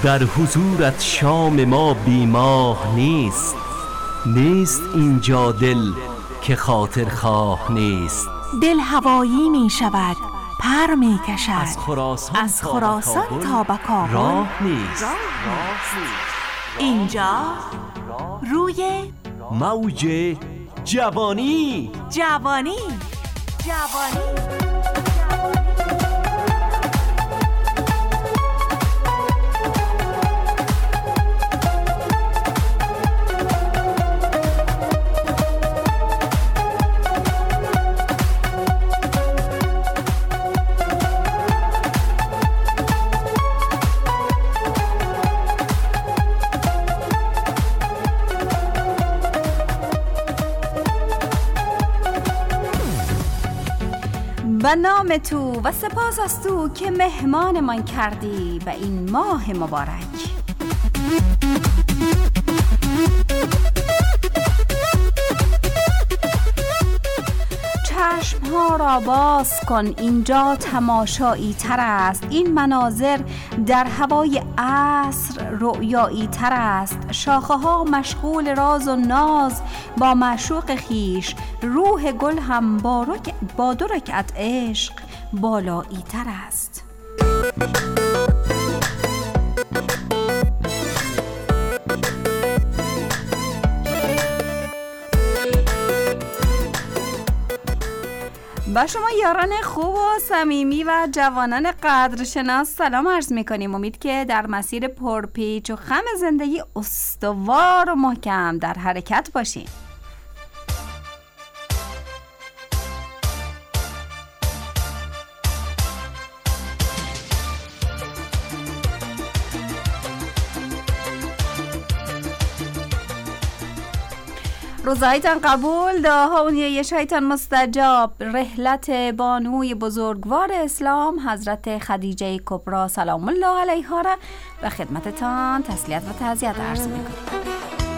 در حضورت شام ما بیماه نیست. نیست اینجا دل که خاطر خواه نیست. دل هوایی می شود، پر می کشد، از خراسان تا به کابل راه نیست. اینجا روی موج جوانی. به نام تو و سپاس از تو که مهمان من کردی به این ماه مبارک. چشمها را باز کن، اینجا تماشایی تر است. این مناظر در هوای عصر رؤیایی تر است. شاخه ها مشغول راز و ناز با معشوق خیش. روح گل هم با 2 رکعت عشق بالایی تر است. با شما یاران خوب و صمیمی و جوانان قدرشناس سلام عرض میکنیم. امید که در مسیر پرپیچ و خم زندگی استوار و محکم در حرکت باشین. روزایتان قبول، دعاها و نیایش‌هایتان مستجاب. رحلت بانوی بزرگوار اسلام حضرت خدیجه کبری سلام الله علیها را به خدمتتان تسلیت و تعزیت عرض می‌کنم.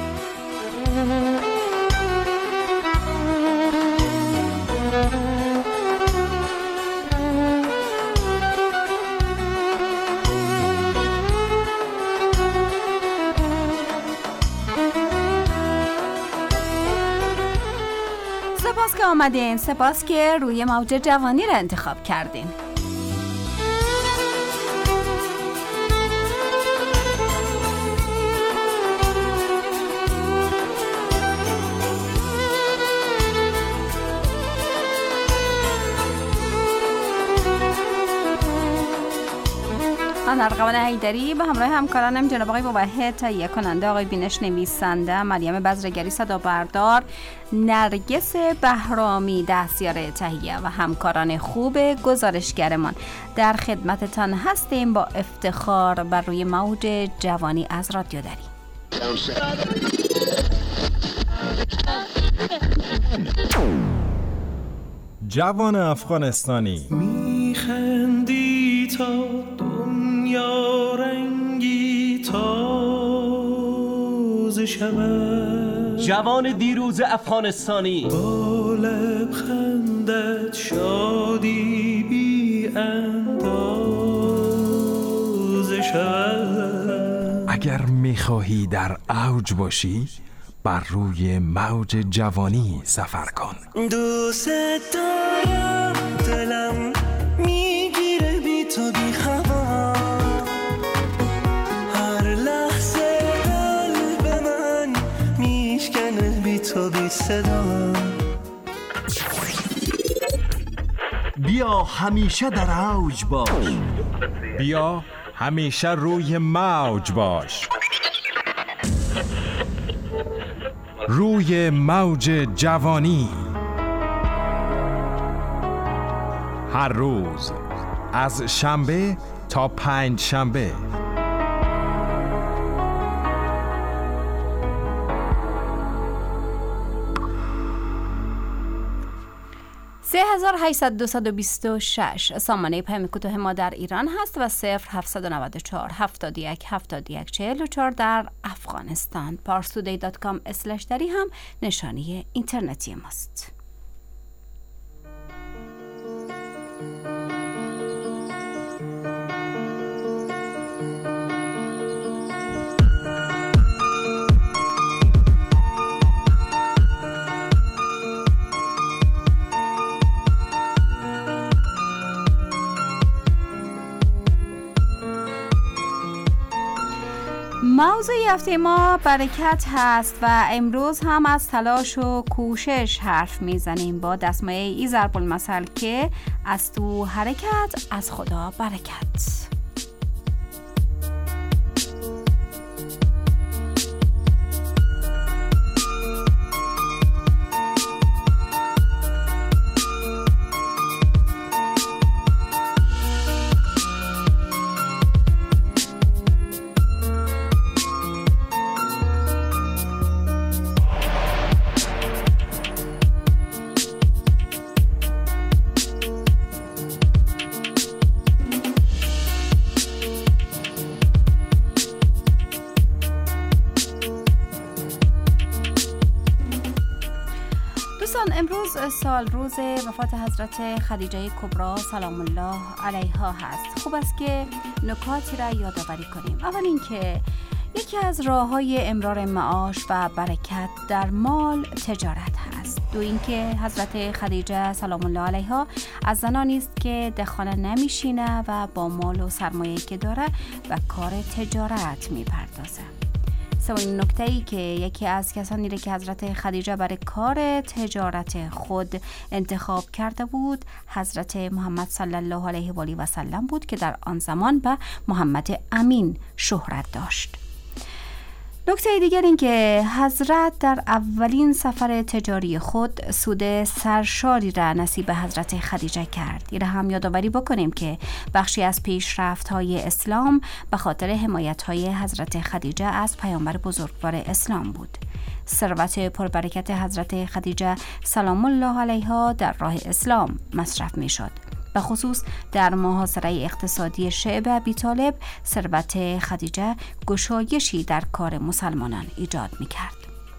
سپاس که آمدین، سپاس که روی موج جوانی را انتخاب کردین. من ارغوان حیدری به همراه همکارانم جناب آقای موحد تهیه کننده، آقای بینش نویسنده، مریم بذرگری صدا بردار، نرگس بهرامی دستیار تهیه و همکاران خوب گزارشگرمان در خدمتتان هستیم با افتخار بر روی موج جوانی از رادیو دری. جوان افغانستانی میخندی تا دنیا رنگی تازه شود. جوان دیروز افغانستانی با لبخندت شادی بی اندازه شود. اگر میخواهی در اوج باشی بر روی موج جوانی سفر کن. دوست دارم، دلم میگیره بی تو بی خبر. هر لحظه قلب من میشکنه بی تو بی صدا. بیا همیشه در اوج باش. بیا همیشه روی موج باش. روی موج جوانی هر روز از شنبه تا 5 شنبه. 3826 سامانه پیام کوتاه ما در ایران هست و 0794 71 71 44 در افغانستان. parstoday.com/dari هم نشانی اینترنتی ماست. موضوع هفته ما برکت هست و امروز هم از تلاش و کوشش حرف میزنیم با دستمایه ای ضرب المثل که از تو حرکت از خدا برکت. امروز سال روز وفات حضرت خدیجه کبری سلام الله علیها هست. خوب است که نکاتی را یادآوری کنیم. اول اینکه یکی از راه‌های امرار معاش و برکت در مال تجارت هست. دو اینکه حضرت خدیجه سلام الله علیها از زنانی است که در خانه نمیشینه و با مال و سرمایه‌ای که داره و کار تجارت میپردازه. سومین نکته‌ای که یکی از کسانی را که حضرت خدیجه برای کار تجارت خود انتخاب کرده بود حضرت محمد صلی الله علیه و آله و سلم بود که در آن زمان به محمد امین شهرت داشت. نکته دیگر این که حضرت در اولین سفر تجاری خود سود سرشاری را نصیب حضرت خدیجه کرد. این را هم یادآوری بکنیم که بخشی از پیشرفت‌های اسلام به خاطر حمایت‌های حضرت خدیجه از پیامبر بزرگوار اسلام بود. ثروت پربرکت حضرت خدیجه سلام الله علیها در راه اسلام مصرف می‌شد. به خصوص در محاصره اقتصادی شعب ابی طالب ثروت خدیجه گشایشی در کار مسلمانان ایجاد می‌کرد.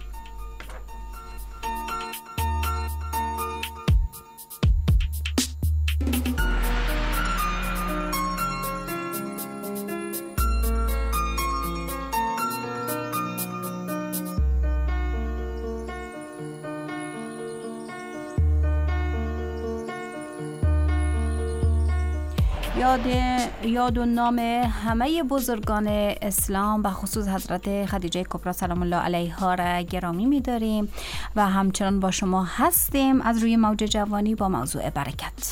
یاد و نام همه بزرگان اسلام و خصوص حضرت خدیجه کبری سلام الله علیها را گرامی می‌داریم و همچنان با شما هستیم از روی موج جوانی با موضوع برکت.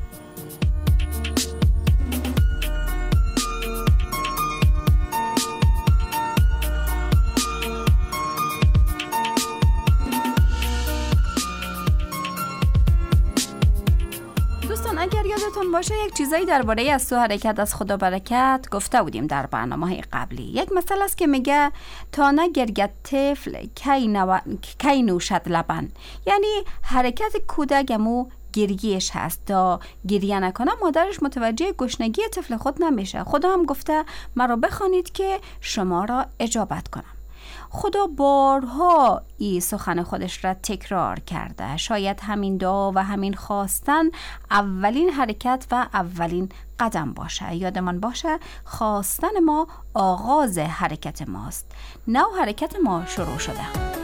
اگر یادتون باشه یک چیزایی درباره از تو حرکت از خدا برکت گفته بودیم در برنامه‌های قبلی. یک مثال است که میگه تا نگرید طفل کی نوشد لبن، یعنی حرکت کودکمو گریهش هست. تا گریه نکنه مادرش متوجه گشنگی طفل خود نمیشه. خدا هم گفته مرا بخوانید که شما را اجابت کنم. خدا بارها این سخن خودش را تکرار کرده. شاید همین دعا و همین خواستن اولین حرکت و اولین قدم باشه. یادمان باشه خواستن ما آغاز حرکت ماست. نو حرکت ما شروع شده.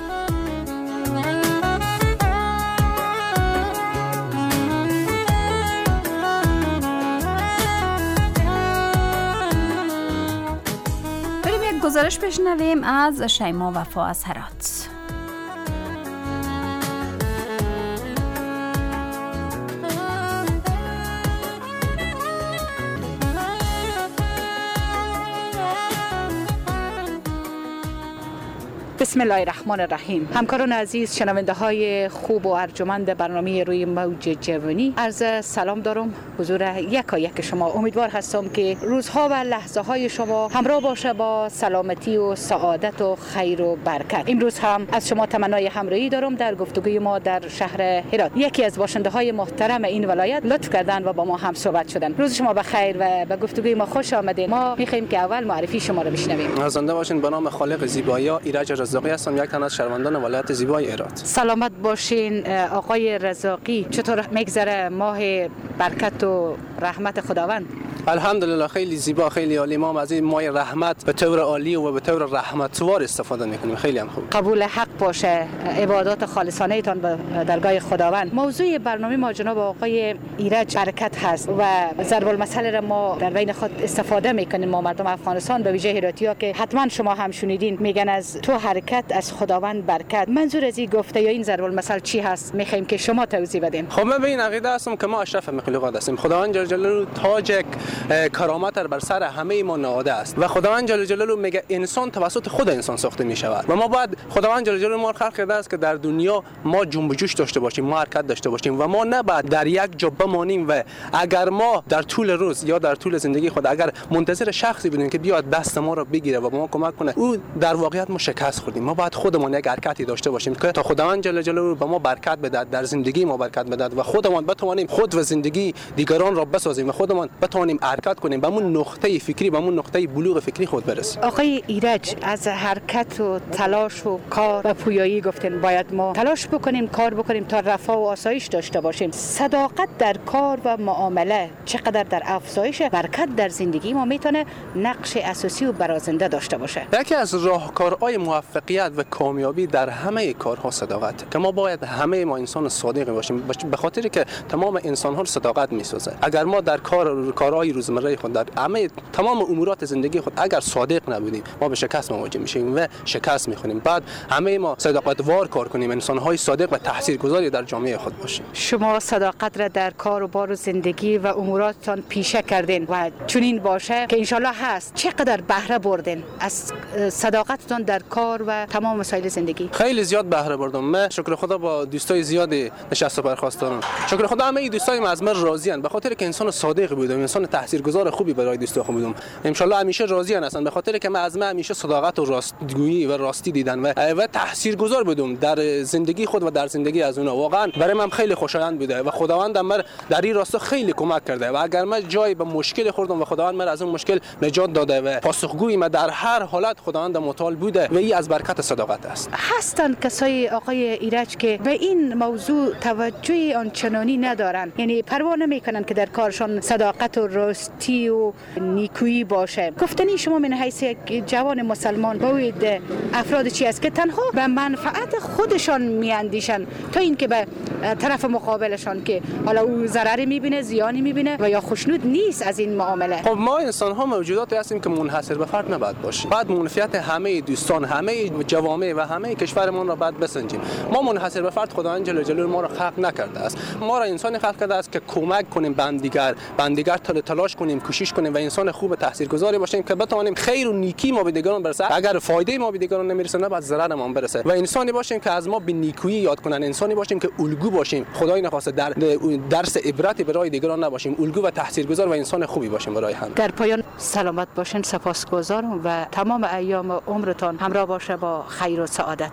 گزارش بشنویم از شیما وفا از هرات. بسم الله الرحمن الرحیم. همکاران عزیز، شنونده های خوب و ارجمند برنامه روی موج جوانی، عرض سلام دارم حضور یک شما. امیدوار هستم که روزها و لحظه های شما همراه باشه با سلامتی و سعادت و خیر و برکت. امروز هم از شما تمنای همراهی دارم در گفتگوی ما در شهر هرات. یکی از باشنده های محترم این ولایت لطف کردن و با ما هم صحبت شدن. روز شما بخیر و به گفتگوی ما خوش آمدید. ما می‌خوایم که اول معرفی شما رو بشنویم. زنده باشین. به نام خالق زیبایی‌ها ایرج رزاقی هستم، یک تن از شهروندان ولایت زیبای هرات. سلامت باشین آقای رزاقی. چطور میگذره ماه برکت و رحمت خداوند؟ الحمدلله خیلی زیبا، خیلی عالی. ما از این ماه رحمت به طور عالی و به طور رحمتوار استفاده میکنیم. خیلی هم خوب. قبول حق باشه، عبادات خالصانه تان به درگاه خداوند. موضوع برنامه ما جناب آقای ایرج برکت هست و ضرب المثل را ما در بین خود استفاده میکنیم. ما مردم افغانستان به ویژه هراتیا که حتما شما هم شنیدین میگن از تو حرکت از خداوند برکت. منظور از این گفته یا این ضرب المثل چی هست؟ میخوایم که شما توضیح بدین. خب من به این عقیده هستم که ما اشرف مخلوقات هستیم. خداوند جل جلاله تاج کرامت بر سر همه ما نهاده است و خداوند جل جلاله میگه انسان توسط خود انسان ساخته میشود و ما باید خداوند جل جلاله ما خلق کرده است که در دنیا ما جنب و جوش داشته باشیم، ما حرکت داشته باشیم و ما نباید در یک جا بمانیم و اگر ما در طول روز یا در طول زندگی خود اگر منتظر شخصی بودیم که بیاد دست ما رو بگیره و به ما کمک کنه، او در واقعیت ما شکست خوردیم. ما باید خودمون یک حرکتی داشته باشیم که تا خداوند جل جلاله به ما برکت بده، در زندگی ما برکت بده و خودمون بتوانیم خود و زندگی دیگران را بسازیم و خودمون بتوانیم حرکت کنیم به اون نقطه فکری، به اون نقطه بلوغ فکری خود برسیم. آقای ایرج از حرکت و تلاش و کار و پویایی گفتن باید ما تلاش بکنیم، کار بکنیم تا رفاه و آسایش داشته باشیم. صداقت در کار و معامله چقدر در افزایش برکت در زندگی ما میتونه نقش اساسی و برازنده داشته باشه؟ یکی از راهکارهای موفقیت و کامیابی در همه کارها صداقت، که ما باید همه ما انسان صادق باشیم، به خاطری که تمام انسان ها صداقت میسازه. اگر ما در کارهای روزمره خود در همه تمام امورات زندگی خود اگر صادق نبودیم، ما به شکست مواجه میشیم و شکست میخوریم. بعد همه ما صداقتوار کار کنیم، انسان های صادق و تاثیرگذاری در جامعه خود باشیم. شما صداقت را در کار و بار و زندگی و اموراتتان پیشه کردین و چنین باشه که انشالله هست. چقدر بهره بردین از صداقتتان در کار و تمام مسائل زندگی؟ خیلی زیاد بهره بردم. من شکر خدا با دوستای زیادی نشست و برخاست دارم. شکر خدا همه دوستای از من راضیان به خاطر که انسان صادق بودم، انسان تاثیرگذار خوبی برای دوستا خود بودم. ان شاء الله همیشه راضیان هستن به خاطر که من از من همیشه صداقت و راستگویی و راستی دیدن و تاثیرگذار بودم در زندگی خود و در زندگی از اونها. واقعا برای من خیلی خوشایند بوده و خداوند من در این راستا خیلی کمک کرده و اگر من جایی به مشکل خوردم و خداوند من از اون مشکل نجات داده و پاسخگویی من در هر حالت خداوند متعال بوده و این از برکت صداقت است. هستن کسای آقای ایرج که به این موضوع توجه آنچنانی ندارن، یعنی پروا نمیکنن که در کارشان صداقت و راستی و نیکویی باشه. گفتنی شما من حیث یک جوان مسلمان باید افراد چی است که تنها به منفعت خودشان میاندیشن تا اینکه به طرف مقابلشان که حالا او ضرری میبینه، زیانی میبینه و یا خوشنود نیست از این معامله. خب ما انسان ها موجوداتی هستیم که منحصر به فرد نباید باشیم. بعد منفعت همه دوستان، همه جوامع و همه کشورمان را باید بسنجیم. ما منحصر به فرد خداوند جل جلاله ما را خلق نکرده است. ما را انسان خلق کرده است که کمک کنیم بندیگر تلاش کنیم، کوشش کنیم و انسان خوب تاثیرگذاری باشیم که بتوانیم خیر و نیکی ما به دیگران برسه. اگر فایده ما به دیگران نمیرسه نه بعد ضرر ما برسه و انسانی باشیم که از ما به نیکویی یاد کنن، انسانی باشیم که الگو باشیم. خدای نخواسته در درس عبرتی برای دیگران نباشیم، الگو و تاثیرگذار و انسان خوبی باشیم برای هم. در پایان سلامت باشین، سپاسگزارم و تمام ایام عمرتان همراه باشه با خیر و سعادت.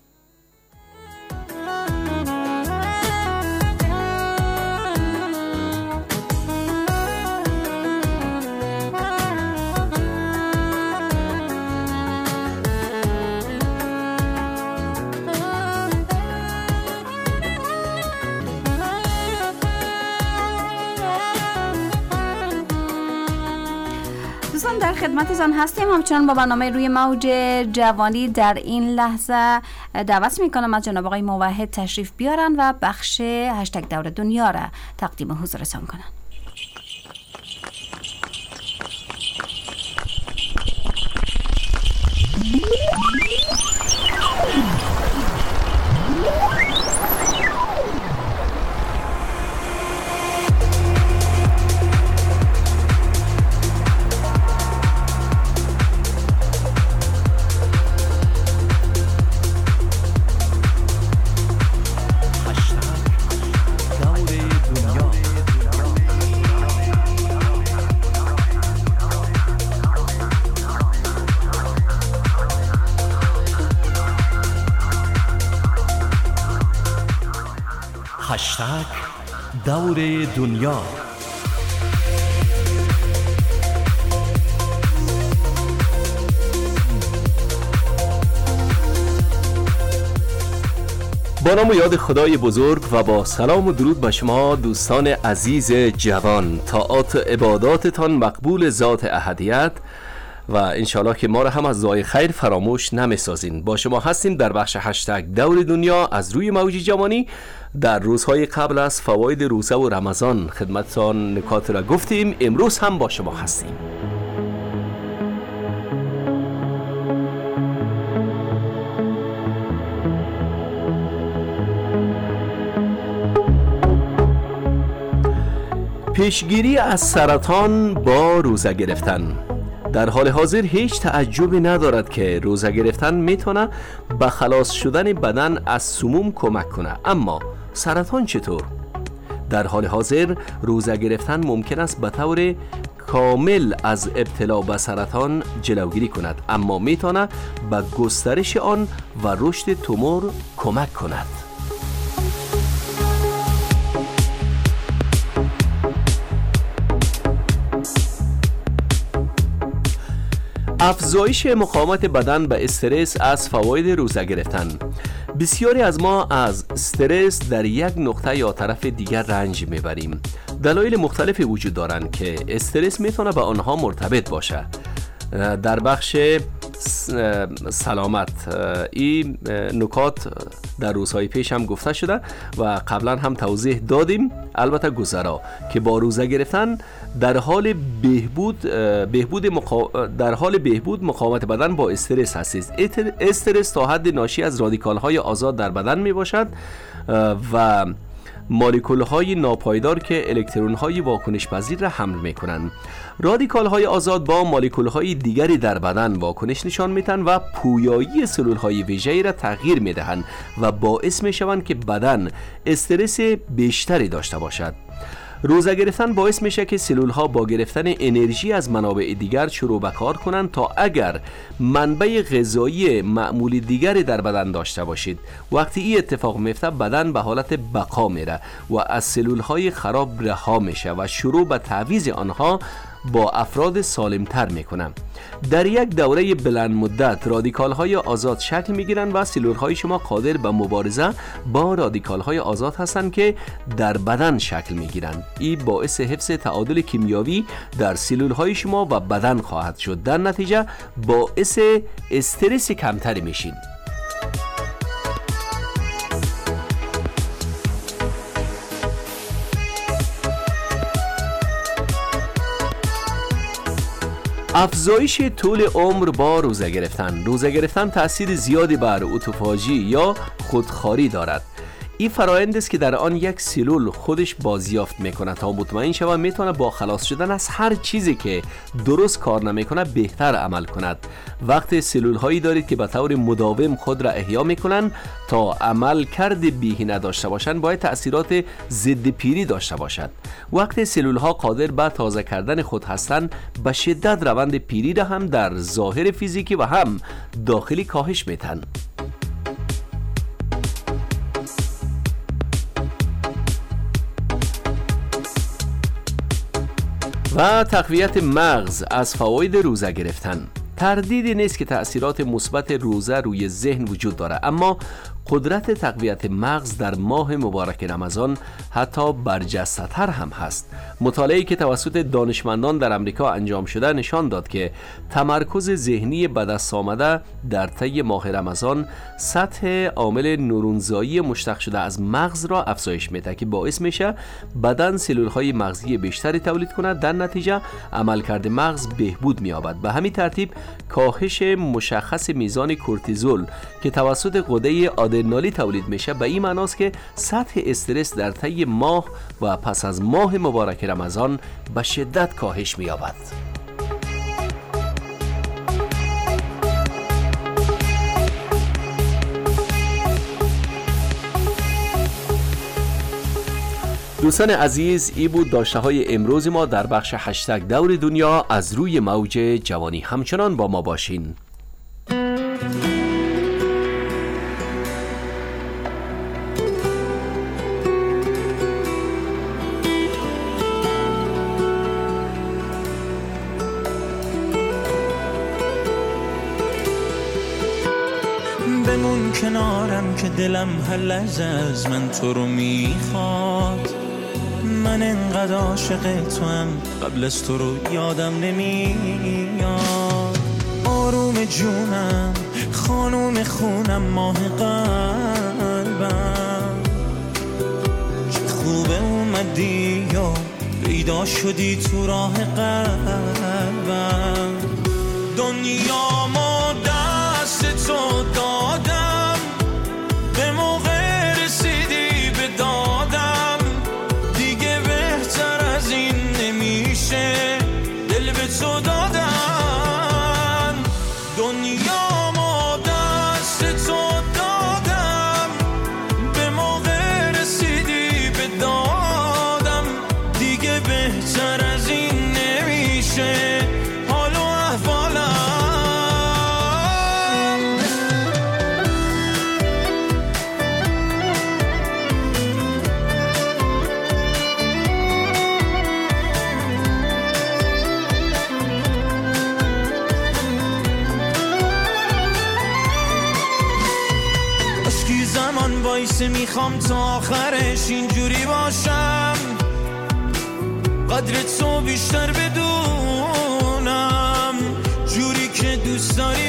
در خدمتتان هستیم. همچنان با برنامه روی موج جوانی در این لحظه دعوت میکنم از جناب آقای موحد تشریف بیارن و بخش هشتگ دور دنیا را تقدیم حضورتان کنن. هشتگ دور دنیا. با نام و یاد خدای بزرگ و با سلام و درود به شما دوستان عزیز جوان، طاعات عباداتتان مقبول ذات احدیت و انشالله که ما را هم از دعای خیر فراموش نمیسازین. با شما هستیم در بخش هشتگ دور دنیا از روی موج جوانی. در روزهای قبل از فواید روزه و رمضان خدمتتان نکات را گفتیم، امروز هم با شما هستیم. پیشگیری از سرطان با روزه گرفتن. در حال حاضر هیچ تعجبی ندارد که روزه گرفتن میتونه به خلاص شدن بدن از سموم کمک کنه، اما سرطان چطور؟ در حال حاضر روزه گرفتن ممکن است به طور کامل از ابتلا به سرطان جلوگیری کند، اما میتونه به گسترش آن و رشد تومور کمک کند. افزایش مقاومت بدن به استرس از فواید روزه گرفتن. بسیاری از ما از استرس در یک نقطه یا طرف دیگر رنج میبریم. دلایل مختلفی وجود دارند که استرس میتونه به آنها مرتبط باشه. در بخش سلامت این نکات در روزهای پیش هم گفته شده و قبلا هم توضیح دادیم، البته گذرا که با روزه گرفتن در حال بهبود مقاومت بدن با استرس هستید. استرس تا حد ناشی از رادیکال های آزاد در بدن می باشد و مولکول های ناپایدار که الکترون های واکنش پذیر را حمل می کنند. رادیکال های آزاد با مولکول های دیگری در بدن واکنش نشان میتن و پویایی سلول های ویژه‌ای را تغییر میدهند و باعث می شوند که بدن استرس بیشتری داشته باشد. روزه گرفتن باعث میشه که سلول ها با گرفتن انرژی از منابع دیگر شروع به کار کنند تا اگر منبع غذایی معمولی دیگری در بدن داشته باشید. وقتی این اتفاق میفته بدن به حالت بقا میره و از سلول های خراب رها میشه و شروع به تعویض آنها با افراد سالمتر میکنه. در یک دوره بلند مدت رادیکال های آزاد شکل میگیرند و سلول های شما قادر به مبارزه با رادیکال های آزاد هستند که در بدن شکل میگیرند. این باعث حفظ تعادل کیمیایی در سلول های شما و بدن خواهد شد. در نتیجه باعث استرس کمتری میشین. افزایش طول عمر با روزه گرفتن. روزه گرفتن تأثیر زیادی بر اتوفاژی یا خودخواری دارد. این فرآیند است که در آن یک سلول خودش بازیافت میکنه تا مطمئن شود میتونه با خلاص شدن از هر چیزی که درست کار نمیکنه بهتر عمل کند. وقت سلول هایی دارید که به طور مداوم خود را احیا میکنن تا عمل کرد بیهی نداشته باشند، باید تأثیرات ضد پیری داشته باشد. وقت سلول ها قادر به تازه کردن خود هستند، به شدت روند پیری را هم در ظاهر فیزیکی و هم داخلی کاهش میتن. و تقویت مغز از فواید روزه گرفتن. تردیدی نیست که تأثیرات مثبت روزه روی ذهن وجود داره، اما قدرت تقویت مغز در ماه مبارک رمضان حتی برجسته‌تر هم هست. مطالعه‌ای که توسط دانشمندان در امریکا انجام شده نشان داد که تمرکز ذهنی به دست آمده در طی ماه رمضان سطح عامل نورونزایی مشتق شده از مغز را افزایش میده که باعث میشه بدن سلول‌های مغزی بیشتری تولید کند. در نتیجه عملکرد مغز بهبود می‌یابد. به همین ترتیب کاهش مشخص میزان کورتیزول که توسط غده آدرنالی تولید میشه به این معناست که سطح استرس در طی ماه و پس از ماه مبارک رمضان به شدت کاهش می‌یابد. دوستان عزیز، این بود داشته های امروز ما در بخش هشتگ دور دنیا از روی موج جوانی. همچنان با ما باشین. بمون کنارم که دلم هر لحظه از من تو رو میخواد. من انقدر عاشق تو هم قبل از تو رو یادم نمیاد. آروم جونم، خانوم خونم، ماه قلبم، چه خوبه اومدی یا پیدا شدی تو راه قلبم. دنیا ما دست تو دادم، به موقع رسیدی به دادم، دیگه بهتر از این نمیشه دل به تو دادن. دنیا ما دست تو دادم، به موقع رسیدی به دادم، دیگه بهتر از این نمیشه حال و احوالم. اشکی زمان وایسه میخوام تا آخرش اینجوری باشم، قدر تو بیشتر بدونم، جوری که دوست داری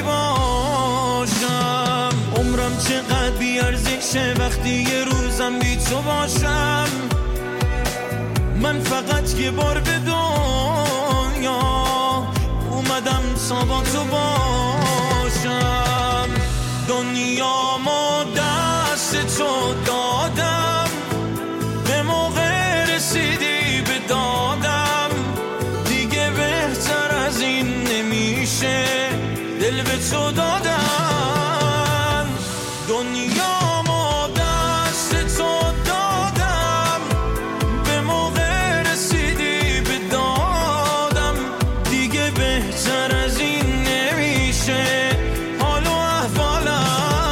باشم. عمرم چقدر بیارزشه وقتی یه روزم بی تو باشم. من فقط یه بار به دنیا اومدم تا با تو باشم. دنیا ما دست تو دادم، به موقع رسیدی به دادم، دیگه بهتر از این نمیشه دل به تو دادن. دنیا ما دست تو دادم، به موقع رسیدی به دادم، دیگه بهتر از این نمیشه حال و احوالم.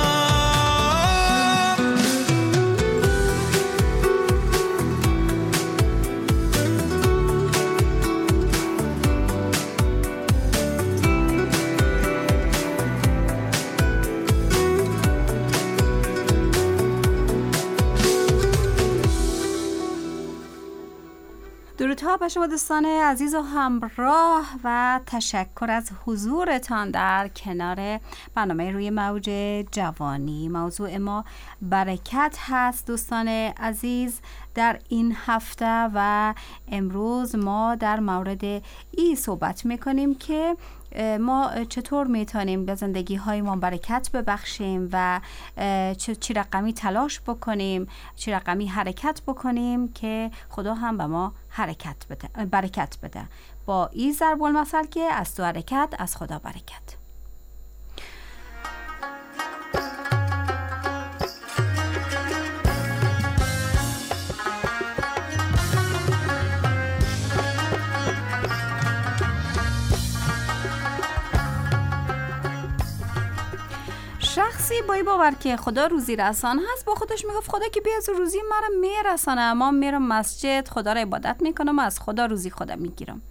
درودها به شما دوستان عزیز و همراه و تشکر از حضورتان در کنار برنامه روی موج جوانی. موضوع ما برکت هست دوستان عزیز در این هفته و امروز ما در مورد این صحبت میکنیم که ما چطور میتونیم به زندگی های ما برکت ببخشیم و چی رقمی تلاش بکنیم، چی رقمی حرکت بکنیم که خدا هم به ما برکت بده. با این ضرب المثل که از تو حرکت از خدا برکت. شخصی با این باور که خدا روزی رسان هست با خودش میگفت خدا که بیا از روزی مرا میرسانه، اما میرم مسجد خدا را عبادت میکنم و از خدا روزی خدا میگیرم.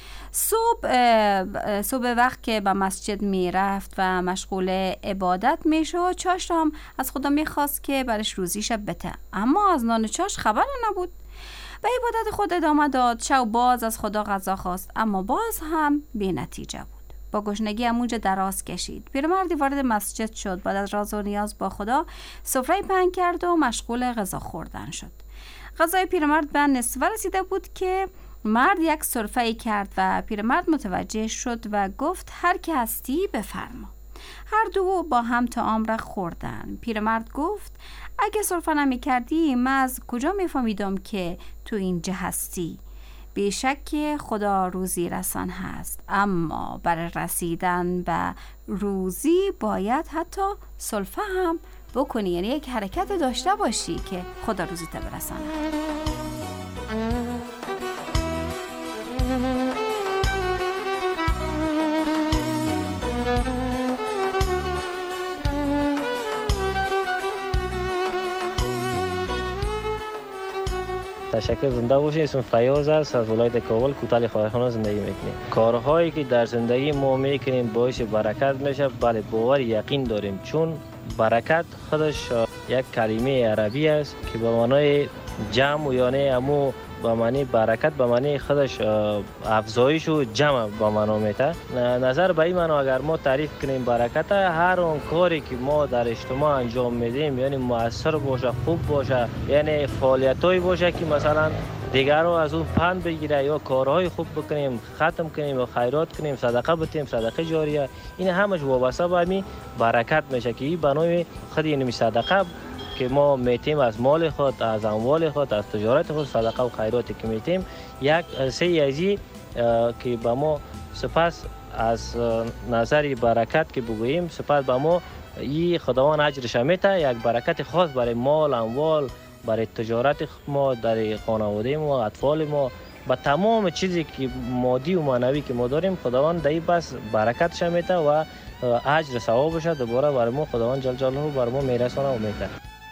صبح وقت که به مسجد میرفت و مشغول عبادت میشد، چاش هم از خدا میخواست که برش روزیش بده، اما از نان چاش خبر نبود. به عبادت خود ادامه داد. شب باز از خدا غذا خواست، اما باز هم بی نتیجه بود. با گشنگی اموج دراز کشید. پیرمردی وارد مسجد شد. بعد از راز و نیاز با خدا سفره پهن کرد و مشغول غذا خوردن شد. غذای پیرمرد به نصفه رسیده بود که مرد یک سرفه کرد و پیرمرد متوجه شد و گفت هر که هستی بفرما. هر دو با هم طعام را خوردن. پیرمرد گفت اگه سرفه نمی کردی من از کجا می فهمیدم که تو اینجا هستی؟ بیشک که خدا روزی رسان هست، اما برای رسیدن به روزی باید حتی سلفه هم بکنی، یعنی یک حرکت داشته باشی که خدا روزی تا برسانه. تشکر، زنده باشید. اسم فیاض است، از ولایت کابل کوتاه خواهرخانه زندگی میکنیم. کارهایی که در زندگی ما میکنیم باعث برکت میشه. بله، باور یقین داریم، چون برکت خودش یک کلمه عربی است که به معنای جمع یعنی همو به معنی برکت به معنی خودش افزایش و جمع به معنا میده. نظر به این معنا اگر ما تعریف کنیم برکت، هر اون کاری که ما در اجتماع انجام میدیم یعنی مؤثر باشه، خوب باشه، یعنی فعالیتایی باشه که مثلا دیگر رو از اون پند بگیره یا کارهای خوب بکنیم، ختم کنیم یا خیرات کنیم، صدقه بدیم، صدقه جاریه، این همش وابسته به همین برکت میشه که این بنای خود یعنی صدقه که ما میتیم از مال خود، از اموال خود، از تجارت خود، صدقه و خیراتی که میتیم یک سه ازی که به ما سپس از نظر برکت که بگوییم سپس به ما این خداوند اجرش میده، یک برکت خاص برای مال، اموال، برای تجارت ما، در خانواده ما، اطفال ما، با تمام چیزی که مادی و معنوی که ما داریم خداوند دایی بس برکتش میده و اجر ثوابش دوباره برای ما خداوند جل جلاله برای ما میرسونه و میده.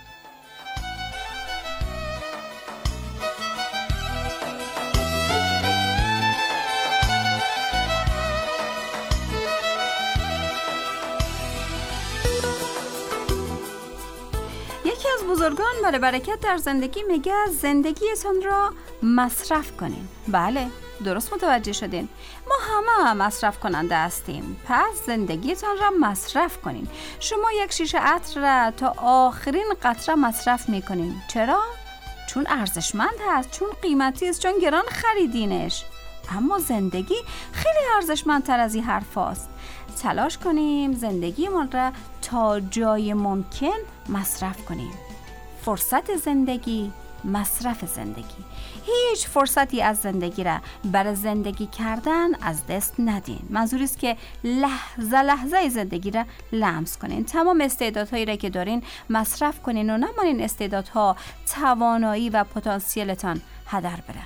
بزرگان برای برکت در زندگی میگه زندگیتون را مصرف کنین. بله، درست متوجه شدین. ما همه مصرف کننده هستیم، پس زندگیتون را مصرف کنین. شما یک شیشه عطر را تا آخرین قطره مصرف میکنین. چرا؟ چون ارزشمند هست، چون قیمتی است، چون گران خریدینش. اما زندگی خیلی ارزشمندتر از این حرف هست. تلاش کنیم زندگیمون را تا جای ممکن مصرف کنیم. فرصت زندگی، مصرف زندگی. هیچ فرصتی از زندگی را برای زندگی کردن از دست ندین. منظور است که لحظه زندگی را لمس کنین. تمام استعدادهایی را که دارین مصرف کنین و نمانین استعدادها، توانایی و پتانسیلتان هدر بره.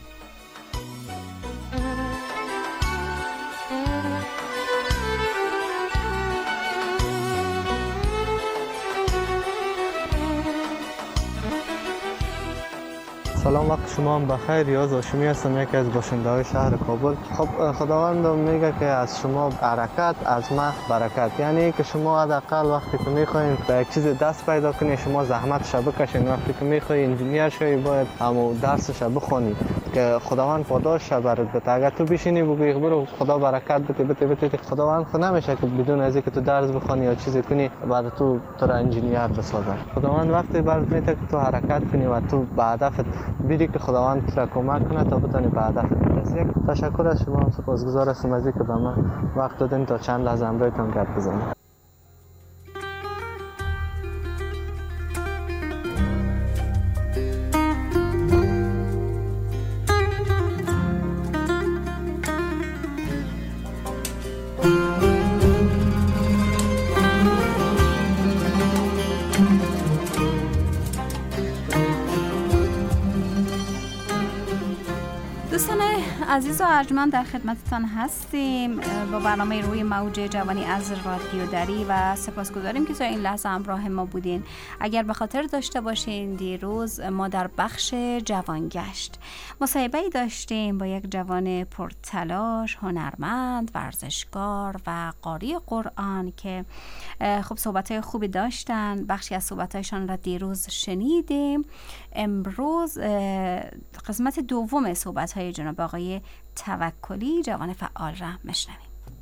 سلام، وقت شما هم بخیر. ریاض هاشمی هستم، یکی از باشنده‌های شهر کابل. خب خداوند میگه که از شما حرکت، از ما برکت. یعنی که شما حداقل وقتی که میخواین به یک چیز دست پیدا کنید شما زحمتش بکشین. وقتی که میخوای انجینیر شوی باید همو درسش بخونید که خداوند پاداش برات بده. اگر تو بشینی بگی برو خدا برکت بده خداوند خود نمیشه که بدون از اینکه تو درس بخونی یا چیزی کنی بعد تو را انجینیر بسازه. خداوند وقتی برات میده که تو حرکت کنی و تو به هدفت بیری که خداوند تو را کمک کنه تا بتونی به هدفت برسی. تشکر از شما، سپاسگزار هستم از اینکه به من وقت دادین تا چند لحظه همراهتون گپ بزنم. دوستان عزیز و ارجمند در خدمتتان هستیم با برنامه روی موج جوانی از رادیو دری و سپاسگزاریم که تا این لحظه همراه ما بودین. اگر به خاطر داشته باشین دیروز ما در بخش جوانگشت مصاحبه‌ای داشتیم با یک جوان پرتلاش، هنرمند، ورزشکار و قاری قرآن که خب صحبت‌های خوبی داشتن. بخشی از صحبت‌هایشان را دیروز شنیدیم. امروز قسمت دوم صحبت‌های جناب آقای توکلی جوان فعال را میشنویم.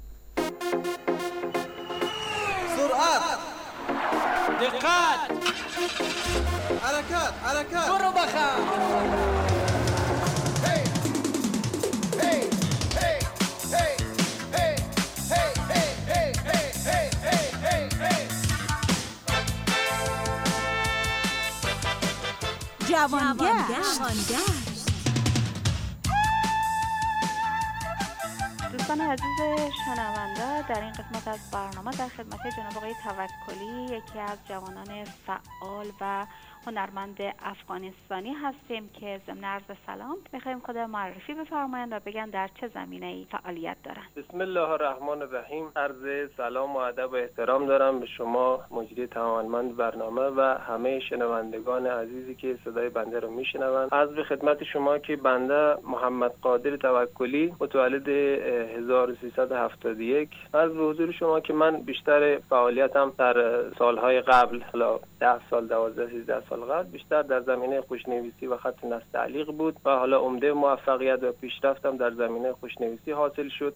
سرعت، دقت، حرکت، برو بخم. جوانگشت. دوستان عزیز شنونده، در این قسمت از برنامه در خدمت جناب آقای توکلی، یکی از جوانان فعال و هنرمند افغانستانی هستیم که ضمن عرض سلام میخوایم خود معرفی بفرمایند و بگن در چه زمینه‌ای فعالیت دارند. بسم الله الرحمن الرحیم. عرض سلام و ادب و احترام دارم به شما مجری توانمند برنامه و همه شنوندگان عزیزی که صدای بنده رو میشنوند. عرض به خدمت شما که بنده محمد قادر توکلی متولد 1371. عرض به حضور شما که من بیشتر فعالیتم در سالهای قبل، حالا 10 سال 12-13 سال قبل، بیشتر در زمینه خوشنویسی و خط نستعلیق بود و حالا عمده موفقیت و پیشرفتم در زمینه خوشنویسی حاصل شد.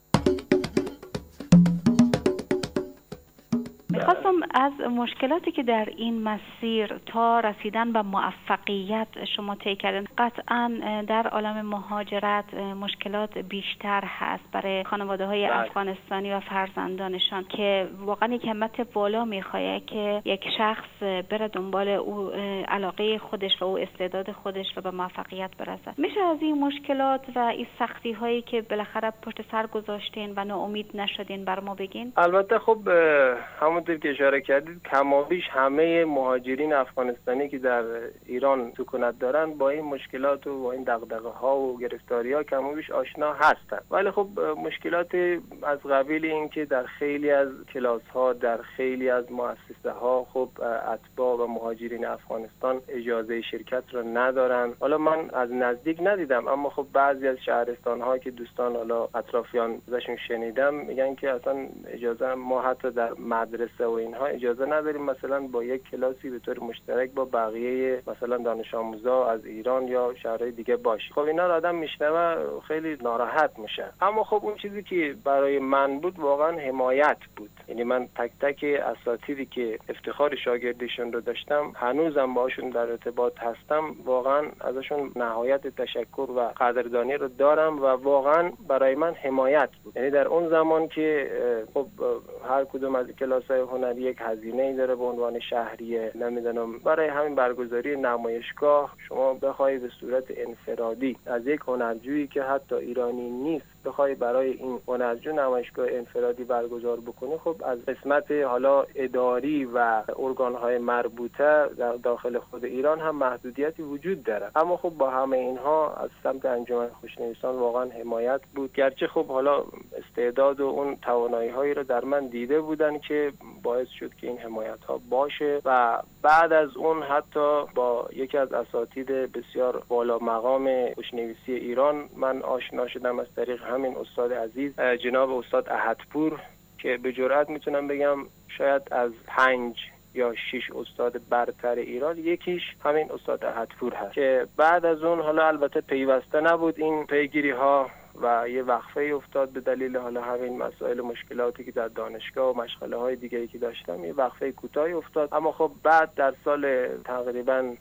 میخواستم از مشکلاتی که در این مسیر تا رسیدن به موفقیت شما طی کردن، قطعا در عالم مهاجرت مشکلات بیشتر هست برای خانواده‌های افغانستانی و فرزندانشان که واقعا یک همت بالا میخواد که یک شخص بره دنبال او علاقه خودش و او استعداد خودش و به موفقیت برسه. میشه از این مشکلات و این سختی هایی که بالاخره پشت سر گذاشتین و ناامید نشدین بر ما بگین؟ البته خب همونطور که اشاره کردید کمابیش همه مهاجرین افغانستانی که در ایران سکونت دارن با این مشکلات و با این دغدغه ها و گرفتاری ها کمابیش آشنا هستند. ولی خب مشکلات از قبیل این که در خیلی از کلاس ها، در خیلی از مؤسسه ها خب اتباع و مهاجرین افغانستان اجازه شرکت را ندارن. حالا من از نزدیک ندیدم، اما خب بعضی از شهرستان ها که دوستان حالا اطرافیان ازشون شنیدم میگن که اصلا اجازه ما حتی در مدرسه و اینها اجازه نداریم مثلا با یک کلاسی به طور مشترک با بقیه مثلا دانش آموزا از ایران یا شهرهای دیگه باشه. خب اینا رو آدم میشنوه خیلی ناراحت میشه. اما خب اون چیزی که برای من بود واقعا حمایت بود. یعنی من تک تک اساتیدی که افتخار شاگردیشون رو داشتم هنوزم باشون در ارتباط هستم، واقعا ازشون نهایت تشکر و قدردانی رو دارم و واقعا برای من حمایت بود. یعنی در اون زمان که خب هر کدوم از کلاس‌های هنری یک هزینه‌ای داره به عنوان شهریه، نمیدونم برای همین برگزاری نمایشگاه شما بخوای به صورت انفرادی از یک هنرجویی که حتی ایرانی نیست بخوای برای این هنرجو نمایشگاه انفرادی برگزار بکنی، خب از قسمت حالا اداری و ارگان‌های مربوطه در داخل خود ایران هم محدودیتی وجود داره. اما خب با همه اینها از سمت انجمن خوشنویسان واقعا حمایت بود، گرچه خب حالا استعداد و اون توانایی‌هایی رو در من دیده بودن که باعث شد که این حمایت‌ها باشه و بعد از اون حتی با یکی از اساتید بسیار بالا مقام خوشنویسی ایران من آشنا شدم از طریق همین استاد عزیز جناب استاد احدپور که به جرئت میتونم بگم شاید از 5 یا 6 استاد برتر ایران یکیش همین استاد احدپور هست که بعد از اون حالا البته پیوسته نبود این پیگیری ها و یه وقفه افتاد به دلیل حالا همین مسائل مشکلاتی که در دانشگاه و مشغله های دیگه‌ای که داشتم، یه وقفه کوتاهی افتاد. اما خب بعد در سال تقریبا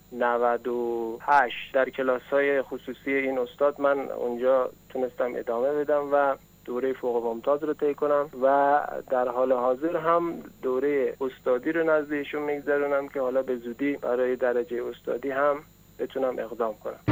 98 در کلاس‌های خصوصی این استاد من اونجا تونستم ادامه بدم و دوره فوق ممتاز رو طی کنم و در حال حاضر هم دوره استادی رو نزد ایشون میگذرونم که حالا به زودی برای درجه استادی هم بتونم اقدام کنم.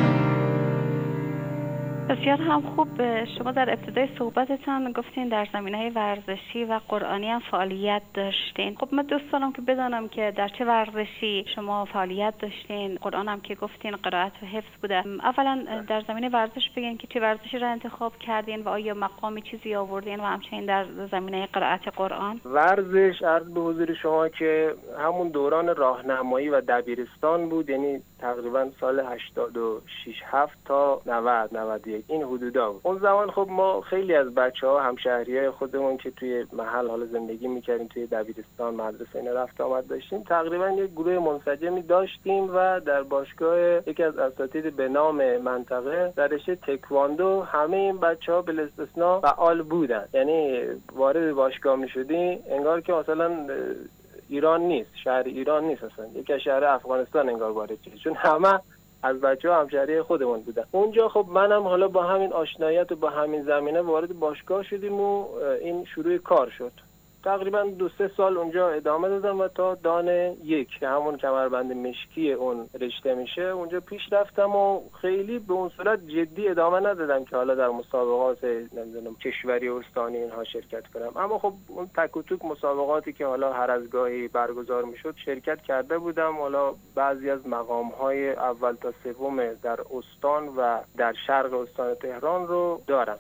بسیار هم خوب. شما در ابتدای صحبتتان گفتین در زمینه ورزشی و قرآنی هم فعالیت داشتین. خب من دوست دارم که بدانم که در چه ورزشی شما فعالیت داشتین. قرآن هم که گفتین قرائت و حفظ بوده. اولا در زمینه ورزش بگین که چه ورزشی را انتخاب کردین و آیا مقامی چیزی آوردین و همچنین در زمینه قرائت قرآن؟ ورزش عرض به حضور شما که همون دوران راهنمایی و دبیرستان بود، یعنی تقریبا سال 86-7 تا 90-91 این حدودا بود. اون زمان خب ما خیلی از بچه‌ها همشهریای خودمون که توی محل حال زندگی می‌کردیم توی دبیرستان مدرسه اینا رفت آمد داشتیم، تقریبا یک گروه منسجمی داشتیم و در باشگاه یکی از اساتید به نام منطقه در رشته تکواندو همه این بچه‌ها بلا استثنا فعال بودن. یعنی وارد باشگاه می‌شدی انگار که مثلا ایران نیست، شهر ایران نیست، اصلا یک شهر افغانستان انگار وارد شدی، چون همه از بچه‌ها همشهری خودمون بودن. اونجا خب منم حالا با همین آشنایت و با همین زمینه وارد باشگاه شدیم و این شروع کار شد. تقریبا 2-3 سال اونجا ادامه دادم و تا دان 1 که همون کمربند مشکی اون رشته میشه اونجا پیش رفتم و خیلی به اون صورت جدی ادامه ندادم که حالا در مسابقات نمیدونم کشوری و استانی اینها شرکت کنم. اما خب اون تک و توک مسابقاتی که حالا هر از گاهی برگزار میشد شرکت کرده بودم. حالا بعضی از مقام‌های اول تا سوم در استان و در شرق استان تهران رو دارم.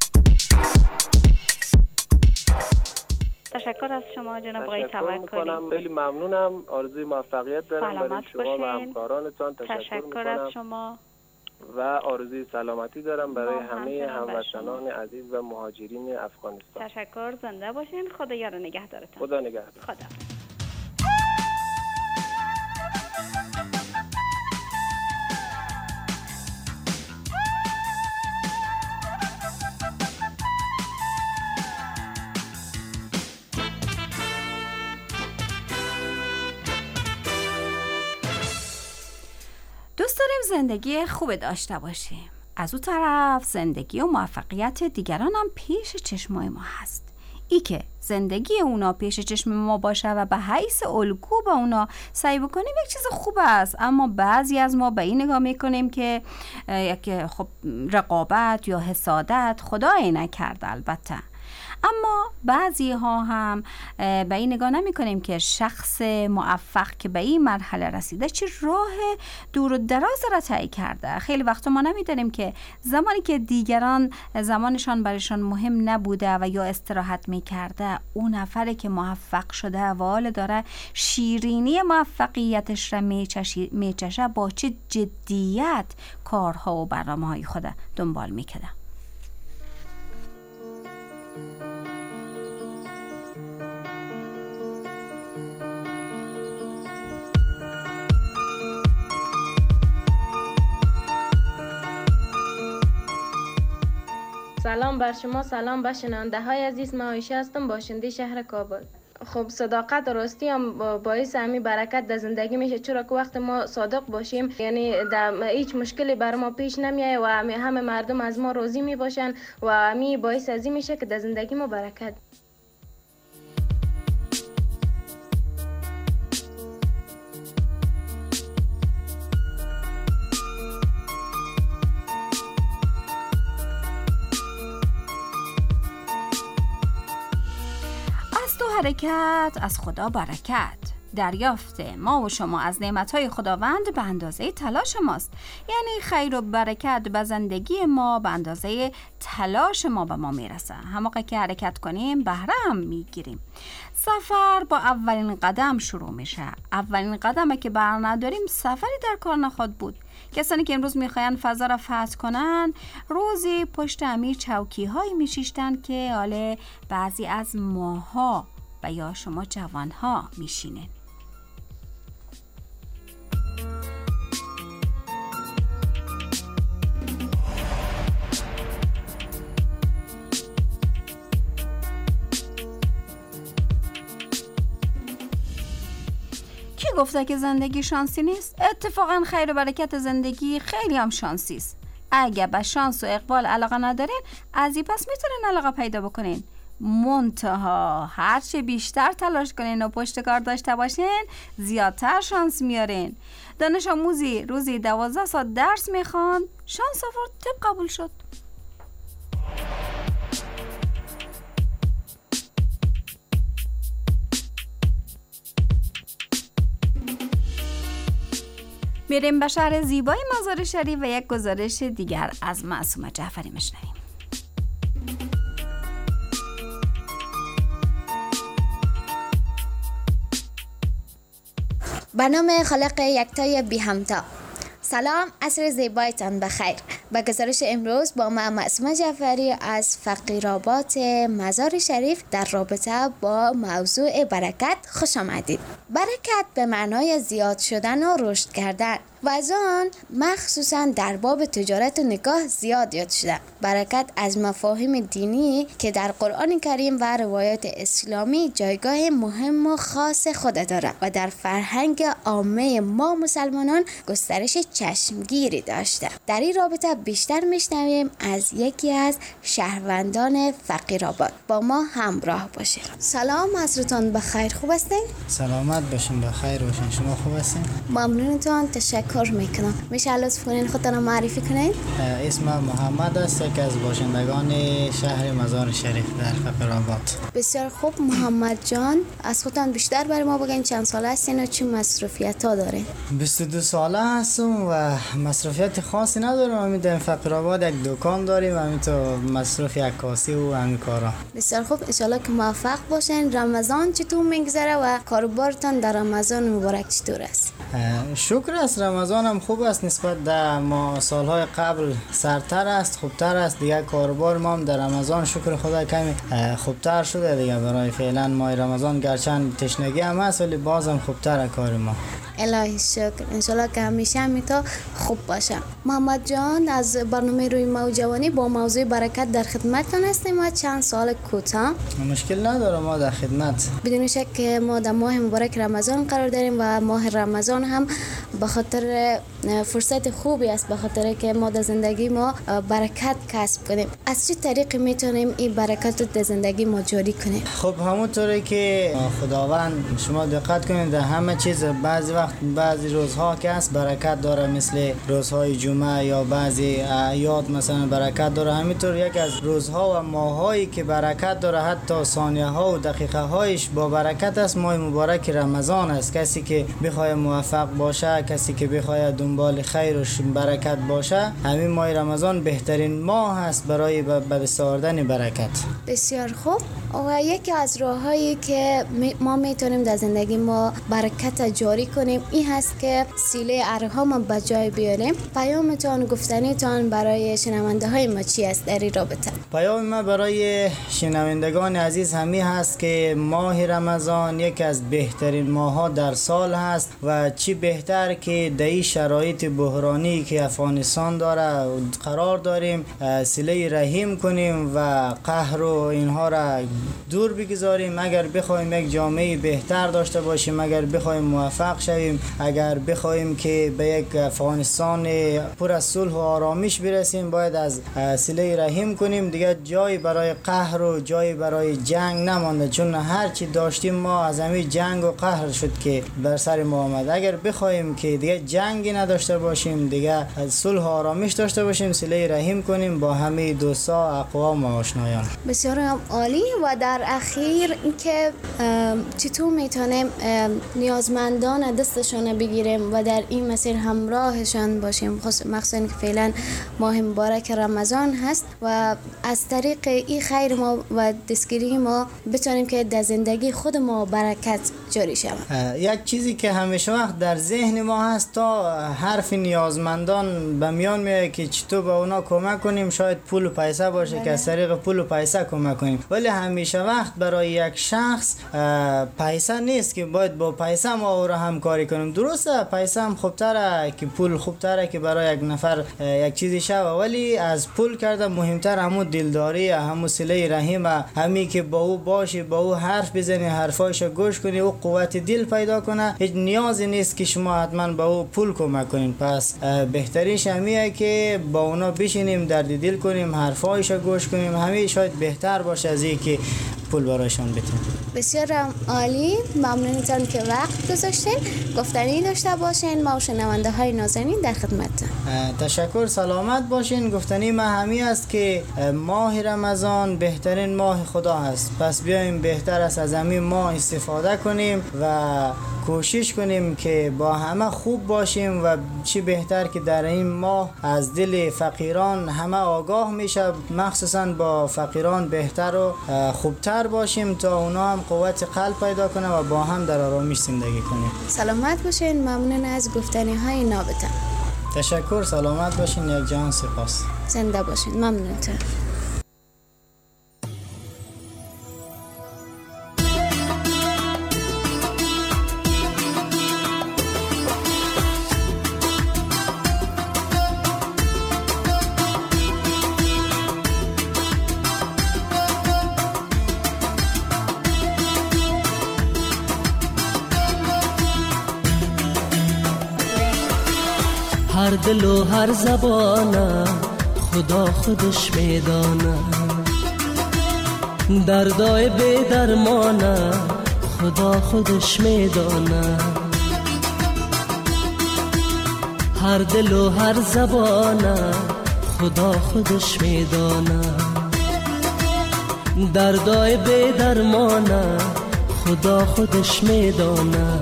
تشکر از شما جناب آقای توکلی. خیلی ممنونم. آرزوی موفقیت دارم برای شما و همکارانتان. تشکر از شما و آرزوی سلامتی دارم برای همه هموطنان عزیز و مهاجرین افغانستان. تشکر. زنده باشین. خدا یار و نگهدارتون. خدا نگهدار. خدا. دوست داریم زندگی خوب داشته باشیم. از اون طرف زندگی و موفقیت دیگران هم پیش چشمای ما هست. ای که زندگی اونا پیش چشم ما باشه و به حیث الگو به اونا سعی بکنیم یک چیز خوب است، اما بعضی از ما به این نگاه میکنیم که خب رقابت یا حسادت خدایی نکرده البته، اما بعضی ها هم به این نگاه نمی کنیم که شخص موفق که به این مرحله رسیده چه راه دور و دراز را طی کرده. خیلی وقتا ما نمیدونیم که زمانی که دیگران زمانشان برایشان مهم نبوده و یا استراحت میکرده، اون نفره که موفق شده و حال داره شیرینی موفقیتش را میچشه با چه جدیت کارها و برنامه های خود دنبال میکنه. سلام بر شما، سلام به شنونده های عزیز. من عایشه هستم، باشنده شهر کابل. خب صداقت و راستی هم باعث همین برکت در زندگی میشه، چرا که وقت ما صادق باشیم یعنی هیچ مشکلی بر ما پیش نمیاد و همه مردم از ما راضی میباشن و همین باعث از این میشه که در زندگی ما برکت. حرکت از خدا برکت. دریافت ما و شما از نعمتهای خداوند به اندازه تلاش ماست، یعنی خیر و برکت به زندگی ما به اندازه تلاش ما به ما میرسه. هموقع که حرکت کنیم بهره هم میگیریم. سفر با اولین قدم شروع میشه. اولین قدمه که بر نداریم سفری در کار نخواهد بود. کسانی که امروز میخواین فضا را فتح کنن روزی پشت امیر چوکی هایی میشیشتن که حالا بعضی از ماها و یا شما جوانها میشینن. کی گفته که زندگی شانسی نیست؟ اتفاقا خیر و برکت زندگی خیلی هم شانسی است. اگه به شانس و اقبال علاقه ندارین، از این پس میتونین علاقه پیدا بکنین. منتها هرچه بیشتر تلاش کنین و پشت کار داشته باشین زیادتر شانس میارین. دانش آموزی روزی 12 ساعت درس میخوان، شانس آورد طب قبول شد. میریم به شهر زیبای مزار شریف و یک گزارش دیگر از معصومه جعفری میشنویم. به نام خالق یکتای بی همتا. سلام، عصر زیبایتان بخیر. به گزارش امروز با من معصومه جعفری از فقیرآباد مزار شریف در رابطه با موضوع برکت خوش آمدید. برکت به معنای زیاد شدن و رشد کردن و از آن مخصوصا در باب تجارت و نکاح زیاد یاد شده. برکت از مفاهیم دینی که در قرآن کریم و روایات اسلامی جایگاه مهم و خاص خود دارد و در فرهنگ عامه ما مسلمانان گسترش چشمگیری داشته. در این رابطه بیشتر میشنویم از یکی از شهروندان فقیرآباد. با ما همراه باشید. سلام، عصرتان بخیر، خوب هستین؟ سلامت باشین، بخیر باشین. شما خوب هستین؟ ممنونتان، تشکر میکنم. میشه لطف کنین خودتان معرفی کنین؟ اسمم محمد است، یکی از باشندگان شهر مزار شریف در فقیرآباد. بسیار خوب محمد جان، از خودتان بیشتر برای ما بگین چند ساله هستین و چه مصروفیت ها دارین؟ 22 ساله هستم و مصروفیت خاصی ندارم. همین در فقیرآباد یک دکان داریم، همین تو مصروف یک کاسی و همین کارا. بسیار خوب، ان شاءالله که موفق باشین. رمضان چطور میگذره و کاروبارتان در رمضان مبارک چطور است؟ شکر است، رمضان هم خوب است، نسبت به ما سالهای قبل سرتر است، خوبتر است. دیگه کاروبار ما هم در رمضان شکر خدا کمی خوبتر شده دیگه. برای فعلا ماه رمضان گرچند تشنگی هم هست ولی بازم خوبتر کار ما. الهی شکر، انشالله که همیشه همیتا خوب باشه. محمد جان، از برنامه روی موج جوانی با موضوع برکت در خدمتتان هستیم و چند سال کوتاه. مشکل نداره، ما در خدمت. بدون شک که ما در ماه مبارک رمضان قرار داریم و ماه رمضان هم به خاطر فرصت خوبی است، به خاطر که ما در زندگی ما برکت کسب کنیم. از چه طریق میتونیم این برکت رو در زندگی ما جاری کنیم؟ خب همونطوری که خداوند، شما دقت کنید در همه چیز، بعضی وقت بعضی روزها که است برکت داره، مثل روزهای جمعه یا بعضی اعیاد مثلا برکت داره. همینطور یک از روزها و ماهایی که برکت داره، حتی ثانیه ها و دقیقه هایش با برکت است، ماه مبارک رمضان است. کسی که بخواد موفق باشه، کسی که بخواد دنبال خیر و برکت باشه، همین ماه رمضان بهترین ماه است برای به دست آوردن برکت. بسیار خوب. و یکی از راههایی که ما میتونیم در زندگی ما برکت جاری کنیم این هست که سیله ارحام به جای بیاریم. پیامتان، گفتنیتان برای شنونده های ما چی است در این رابطه؟ پیام ما برای شنوندگان عزیز همی هست که ماه رمضان یکی از بهترین ماه‌ها در سال هست و چی بهتر که در این شرایط بحرانی که افغانستان داره قرار داریم صله رحم کنیم و قهر و اینها را دور بگذاریم. اگر بخوایم یک جامعه بهتر داشته باشیم، اگر بخوایم موفق شویم، اگر بخوایم که به یک افغانستان پر از صلح و آرامش برسیم، باید از صله رحم کنیم. دیگه جایی برای قهر و جایی برای جنگ نمانده، چون هر چی داشتیم ما از همین جنگ و قهر شد که بر سر ما آمد. اگر بخوایم که دیگه جنگی نداشته باشیم، دیگه صلح و آرامش داشته باشیم، صله رحم کنیم با همه دوستا، اقوام و آشنایان. بسیار عالی. و در اخیر اینکه چطور میتونیم نیازمندان دستشان بگیریم و در این مسیر همراهشان باشیم، مخصوصا که فعلا ماه مبارک رمضان هست و از طریق این خیر ما و دستگیری ما بتونیم که در زندگی خود ما برکت جاری شود. یک چیزی که همیشه وقت در ذهن ما هست، تا حرف نیازمندان به میان میاد که چطور به اونا کمک کنیم. شاید پول و پیسه باشه که از طریق پول و پیسه کمک کنیم، ولی همیشه وقت برای یک شخص پیسه نیست که باید با پیسه ما او را همکاری کنیم. درسته پیسه هم خوبتره که پول خوبتره که برای یک نفر یک چیزی شوه، ولی از پول کرده مهمتر همون دلداری، همون صله رحم، همین که با او باشی، با او حرف بزنی، حرفایش گوش کنی، او قوت دل پیدا کنه. هیچ نیازی نیست که شما حتما با او پول کمک کنین. پس بهترینش همیه که با اونا بشینیم، درد دل کنیم، حرفایش گوش کنیم. همین شاید بهتر باشه از این که پول برایشان بدیم. بسیار عالی. ممنونتان که وقت گذاشتین، گفتنی داشته باشین. ما و شنونده های نازنین در خدمتتان. تشکر، سلامت باشین. گفتنی ما همی است که ماه رمضان بهترین ماه خدا هست، پس بیایم بهتر است از همین ماه استفاده کنیم و کوشش کنیم که با همه خوب باشیم و چی بهتر که در این ماه از دل فقیران همه آگاه میشه، مخصوصا با فقیران بهتر و خوبتر باشیم تا اونا هم قوت قلب پیدا کنه و با هم در آرامش زندگی کنیم. سلامت باشین. ممنون از گفتنی های نابتان. تشکر، سلامت باشین. یک جان سپاس. زنده باشین. ممنونتان. دل و هر زبانه خدا خودش میدانه، دردای بی درمانه خدا خودش میدانه. هر دل و هر زبانه خدا خودش میدانه، دردای بی درمانه خدا خودش میدانه.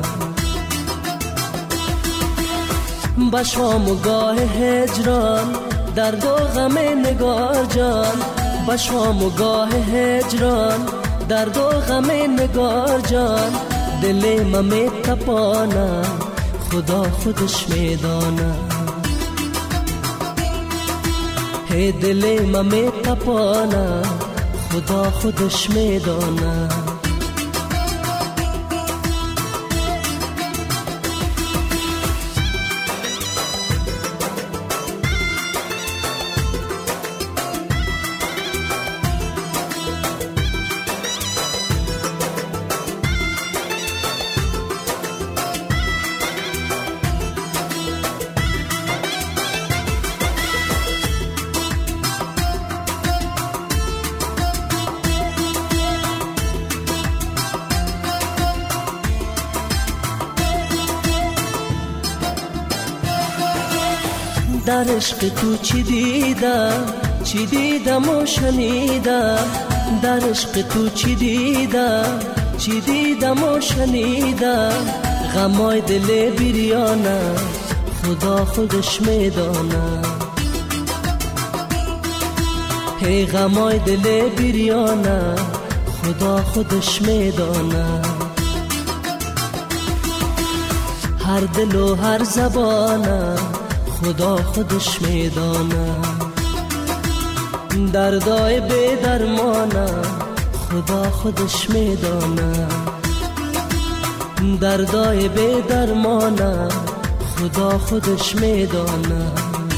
بشام و گاه هجران درد و غم نگار جان، بشام و گاه هجران درد و غم نگار جان. دل من می تپانه خدا خودش میدانه، هی دل من می تپانه خدا خودش میدانه. در عشق تو چی دیدم و شنیدم، در عشق تو چی دیدم و شنیدم. غمای دل بریانه خدا خودش میدانه، هی غمای دل بریانه خدا خودش میدانه. هر دل و هر زبانه خدا خودش میدانه، دردای بی درمانه خدا خودش میدانه، دردای بی درمانه خدا خودش میدانه.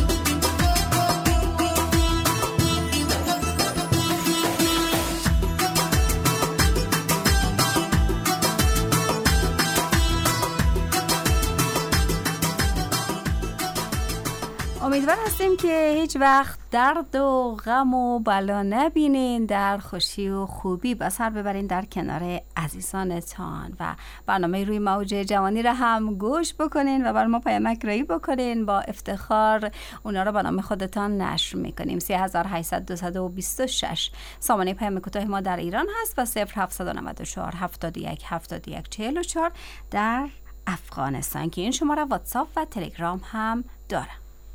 امیدوار هستیم که هیچ وقت درد و غم و بلا نبینین، در خوشی و خوبی به سر ببرین در کنار عزیزانتان و برنامه روی موج جوانی را هم گوش بکنین و بر ما پیامک رایی بکنین. با افتخار اونا را به نام خودتان نشر میکنیم. 3800 سامانه پیام کوتاه ما در ایران هست و 0794 71 71 44 در افغانستان که این شماره واتساپ و تلگرام هم داره.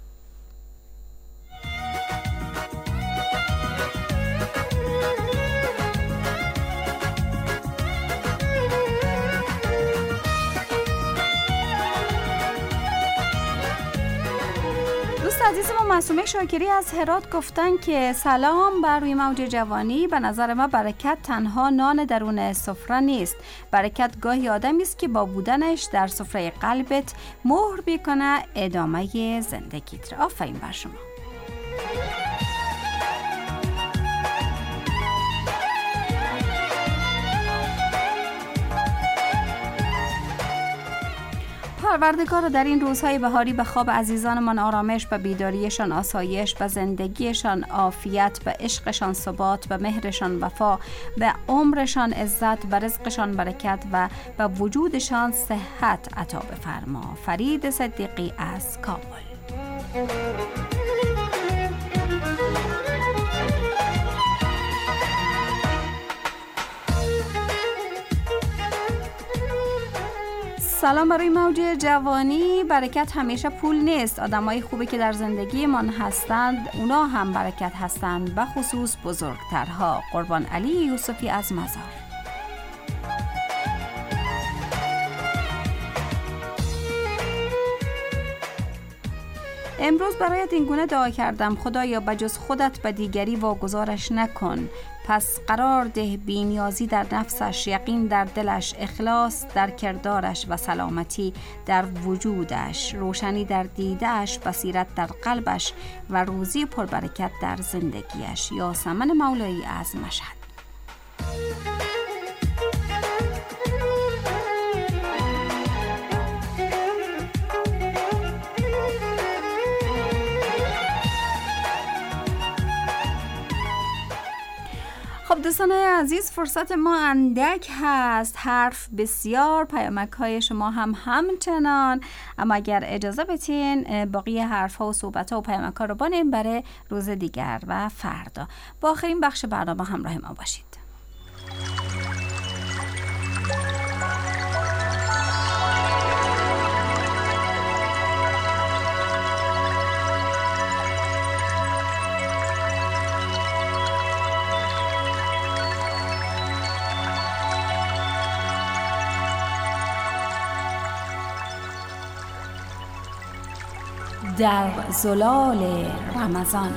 دوست عزیز ما معصومه شاکری از هرات گفتن که سلام بر روی موج جوانی. به نظر ما برکت تنها نان درون سفره نیست، برکت گاهی آدمی است که با بودنش در سفره قلبت مهر میکنه ادامه زندگیت را. آفرین بر شما. پروردگار در این روزهای بهاری به خواب عزیزانمان آرامش، به بیداریشان آسایش، به زندگیشان عافیت، به عشقشان ثبات، به مهرشان وفا، به عمرشان عزت، به رزقشان برکت و به وجودشان صحت عطا بفرما. فرید صدیقی از کابل. سلام برای موج جوانی. برکت همیشه پول نیست، آدمای خوبی که در زندگی من هستند اونا هم برکت هستند، به خصوص بزرگترها. قربان علی یوسفی از مزار. امروز برایت این گونه دعا کردم: خدایا بجز خودت به دیگری واگذارش نکن. پس قرار ده بی‌نیازی در نفسش، یقین در دلش، اخلاص در کردارش و سلامتی در وجودش، روشنی در دیدهش، بصیرت در قلبش و روزی پربرکت در زندگیش. یاسمن مولایی از مشهد. خب دوستان عزیز، فرصت ما اندک هست، حرف بسیار، پیامک های شما هم همچنان، اما اگر اجازه بتین باقی حرف ها و صحبت ها و پیامک ها رو بانیم برای روز دیگر و فردا. با آخرین بخش برنامه همراه ما باشید. در زلال رمضان.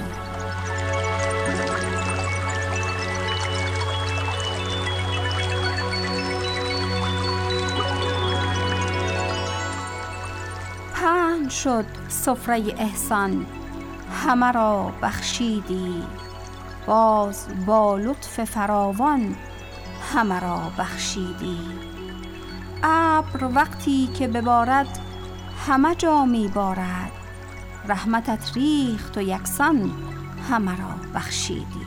پهن شد سفره احسان، همه را بخشیدی، باز با لطف فراوان همه را بخشیدی. ابر وقتی که ببارد همه جا می بارد، رحمتت ریخت و یکسان همه را بخشیدی.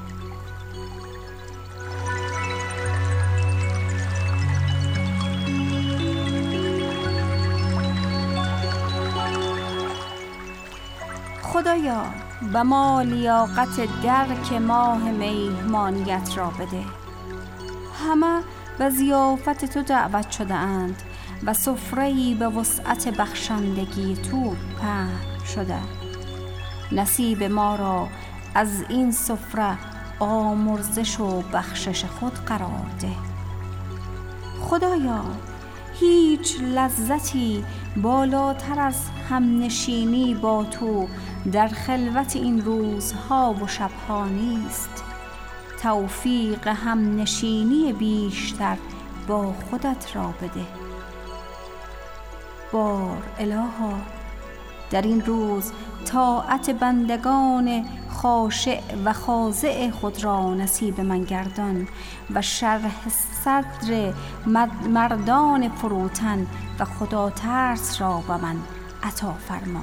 خدایا به ما لیاقت درک ماه مهمانیت را بده. همه به ضیافت تو دعوت شده اند و سفره‌ای به وسعت بخشندگی تو پهن شده. نصیب ما را از این سفره آمرزش و بخشش خود قرار ده. خدایا هیچ لذتی بالاتر از همنشینی با تو در خلوت این روزها و شبها نیست. توفیق همنشینی بیشتر با خودت را بده. بار الها در این روز طاعت بندگان خاشع و خاضع خود را نصیب من گردان و شرح صدر مردان فروتن و خدا ترس را به من عطا فرما.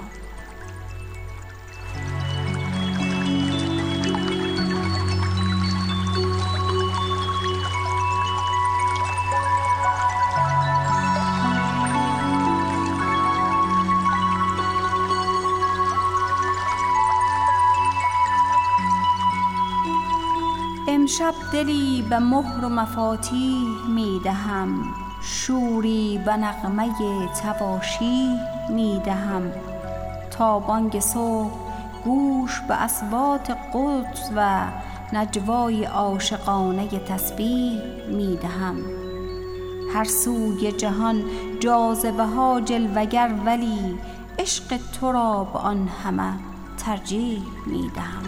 امشب دلی به مهر و مفاتیح می دهم، شوری به نغمه تواشیح می دهم. تا بانگ صبح گوش به اصوات قدس و نجوای عاشقانه تسبیح می دهم. هر سوی جهان جاذبه ها جلوگر، ولی عشق تو را به آن همه ترجیح می دهم.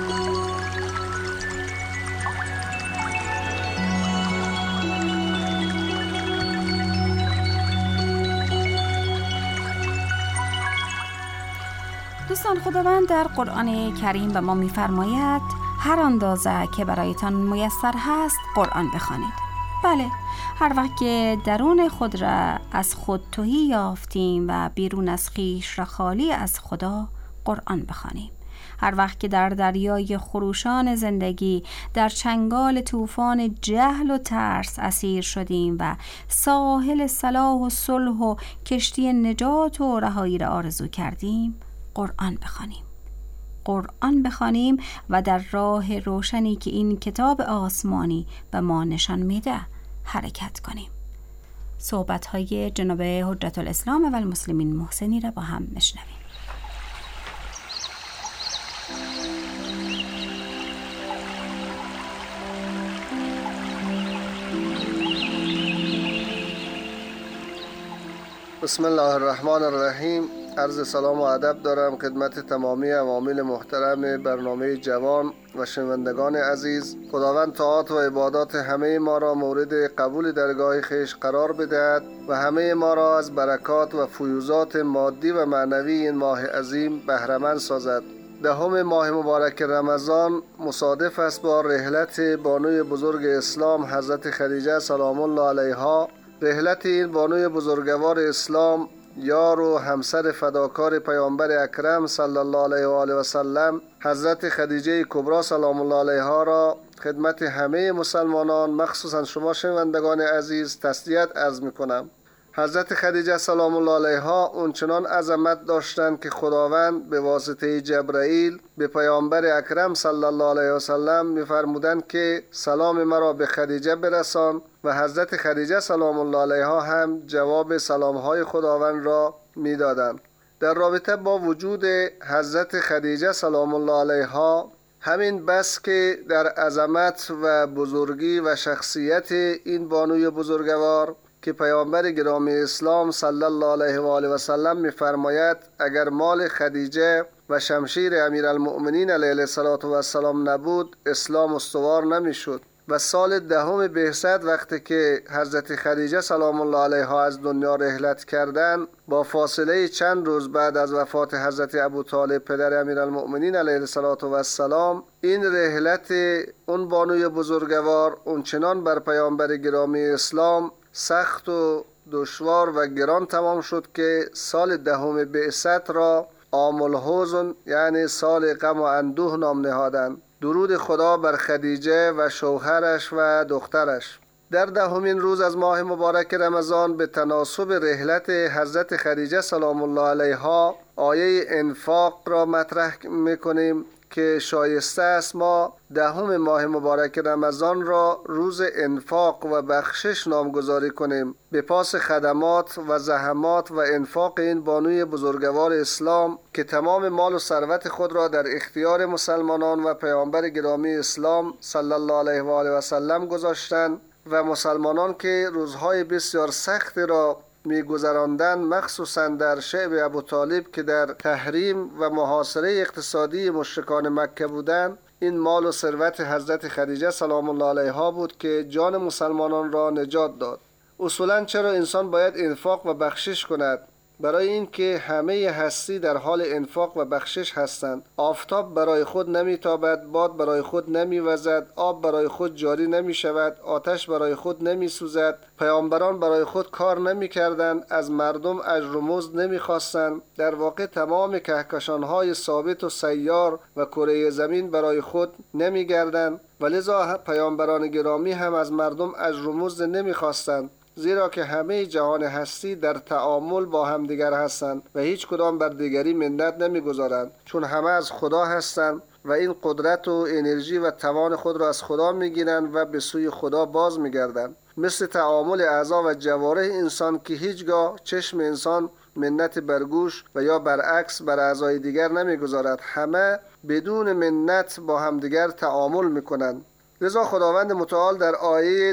دوستان، خداوند در قرآن کریم به ما می‌فرماید هر اندازه که برایتان میسر هست قرآن بخوانید. بله، هر وقت که درون خود را از خود تهی یافتیم و بیرون از خویش را خالی از خدا قرآن بخوانیم. هر وقت که در دریای خروشان زندگی در چنگال طوفان جهل و ترس اسیر شدیم و ساحل صلاح و صلح و کشتی نجات و رهایی را آرزو کردیم، قرآن بخوانیم. قرآن بخوانیم و در راه روشنی که این کتاب آسمانی به ما نشان میده حرکت کنیم. صحبت‌های جناب حجت الاسلام و المسلمین محسنی را با هم بشنویم. بسم الله الرحمن الرحیم. عرض سلام و ادب دارم خدمت تمامی عوامل محترم برنامه جوان و شنوندگان عزیز. خداوند طاعات و عبادات همه ما را مورد قبول درگاه خویش قرار بدهد و همه ما را از برکات و فیوزات مادی و معنوی این ماه عظیم بهره‌مند سازد. دهم ماه مبارک رمضان مصادف است با رحلت بانوی بزرگ اسلام حضرت خدیجه سلام الله علیها. رحلت این بانوی بزرگوار اسلام یار و همسر فداکار پیامبر اکرم صلی الله علیه و آله و سلم حضرت خدیجه کبری سلام الله علیها را خدمت همه مسلمانان مخصوصا شما شنوندگان عزیز تسلیت عرض میکنم. حضرت خدیجه سلام الله علیها اونچنان عظمت داشتند که خداوند به واسطه جبرائیل به پیامبر اکرم صلی الله علیه و سلم میفرمودند که سلام مرا به خدیجه برسان و حضرت خدیجه سلام الله علیها هم جواب سلامهای خداوند را میدادند. در رابطه با وجود حضرت خدیجه سلام الله علیها همین بس که در عظمت و بزرگی و شخصیت این بانوی بزرگوار که پیامبر گرامی اسلام صلی الله علیه و آله و سلم می‌فرماید اگر مال خدیجه و شمشیر امیرالمؤمنین علیه الصلاة و السلام نبود اسلام استوار نمی‌شد. و سال دهم بعثت وقتی که حضرت خدیجه سلام الله علیها از دنیا رحلت کردند، با فاصله چند روز بعد از وفات حضرت ابوطالب پدر امیرالمؤمنین علیه الصلاة و السلام، این رحلت اون بانوی بزرگوار اونچنان بر پیامبر گرامی اسلام سخت و دشوار و گران تمام شد که سال دهم بعثت را عام الحزن یعنی سال غم و اندوه نام نهادند. درود خدا بر خدیجه و شوهرش و دخترش. در دهمین روز از ماه مبارک رمضان به تناسب رحلت حضرت خدیجه سلام الله علیها آیه انفاق را مطرح میکنیم که شایسته است ما دهم ماه مبارک رمضان را روز انفاق و بخشش نامگذاری کنیم به پاس خدمات و زحمات و انفاق این بانوی بزرگوار اسلام که تمام مال و ثروت خود را در اختیار مسلمانان و پیامبر گرامی اسلام صلی الله علیه و آله و سلم گذاشتند و مسلمانان که روزهای بسیار سخت را می‌گذراندند، مخصوصا در شعب ابوطالب که در تحریم و محاصره اقتصادی مشرکان مکه بودند. این مال و ثروت حضرت خدیجه سلام الله علیها بود که جان مسلمانان را نجات داد. اصولا چرا انسان باید انفاق و بخشش کند؟ برای اینکه همه هستی در حال انفاق و بخشش هستند. آفتاب برای خود نمیتابد، باد برای خود نمیوزد، آب برای خود جاری نمیشود، آتش برای خود نمیسوزد. پیامبران برای خود کار نمیکردند، از مردم اجر و مزد نمیخواستند. در واقع تمام کهکشانهای ثابت و سیار و کره زمین برای خود نمیگردند و لذا پیامبران گرامی هم از مردم اجر و مزد نمیخواستند، زیرا که همه جهان هستی در تعامل با همدیگر هستند و هیچ کدام بر دیگری منت نمیگذارند، چون همه از خدا هستند و این قدرت و انرژی و توان خود را از خدا میگیرند و به سوی خدا باز میگردند. مثل تعامل اعضا و جوارح انسان که هیچگاه چشم انسان منت بر گوش و یا برعکس بر اعضای دیگر نمیگذارد، همه بدون منت با همدیگر تعامل میکنند. لذا خداوند متعال در آیه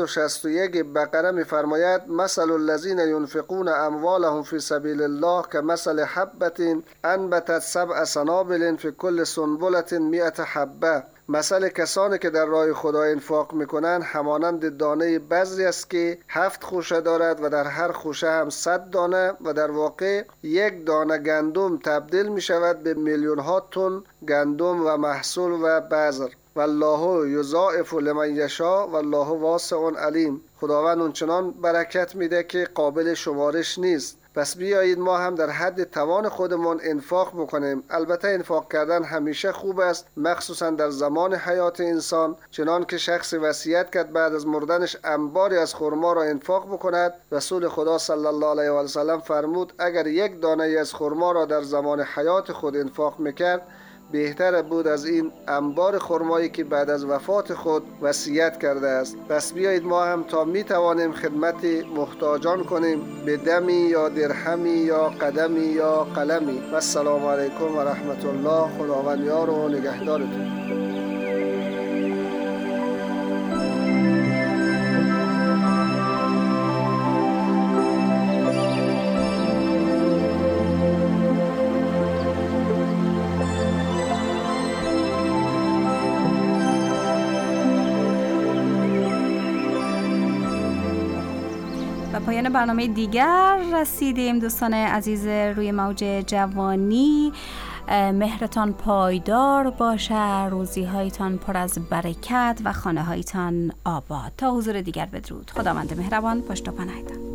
261 بقره می‌فرماید مثل الذین ينفقون اموالهم فی سبیل الله کمثل حبة انبتت 7 سنابل فی کل سنبلة 100 حبه. مثل کسانی که در راه خدا انفاق میکنند همانند دانه بذری است که 7 خوشه دارد و در هر خوشه هم 100 دانه و در واقع یک دانه گندم تبدیل میشود به میلیون ها تن گندم و محصول و بذر. والله یضاعف لمن یشاء والله واسع علیم. خداوند اونچنان برکت میده که قابل شمارش نیست. پس بیایید ما هم در حد توان خودمون انفاق بکنیم. البته انفاق کردن همیشه خوب است، مخصوصا در زمان حیات انسان، چنان که شخص وصیت کرد بعد از مردنش انباری از خرما را انفاق بکند. رسول خدا صلی الله علیه و سلم فرمود اگر یک دانه از خرما را در زمان حیات خود انفاق میکرد بهتر بود از این انبار خرمایی که بعد از وفات خود وصیت کرده است. پس بیایید ما هم تا می توانیم خدمت محتاجان کنیم، به دمی یا درهمی یا قدمی یا قلمی. و السلام علیکم و رحمت الله. خداوند یار و نگهدارتون. پایان برنامه دیگر رسیدیم. دوستان عزیز روی موج جوانی، مهرتان پایدار باشه، روزی هایتان پر از برکت و خانه هایتان آباد. تا حضور دیگر بدرود. خداوند مهربان پشت و پناهتان.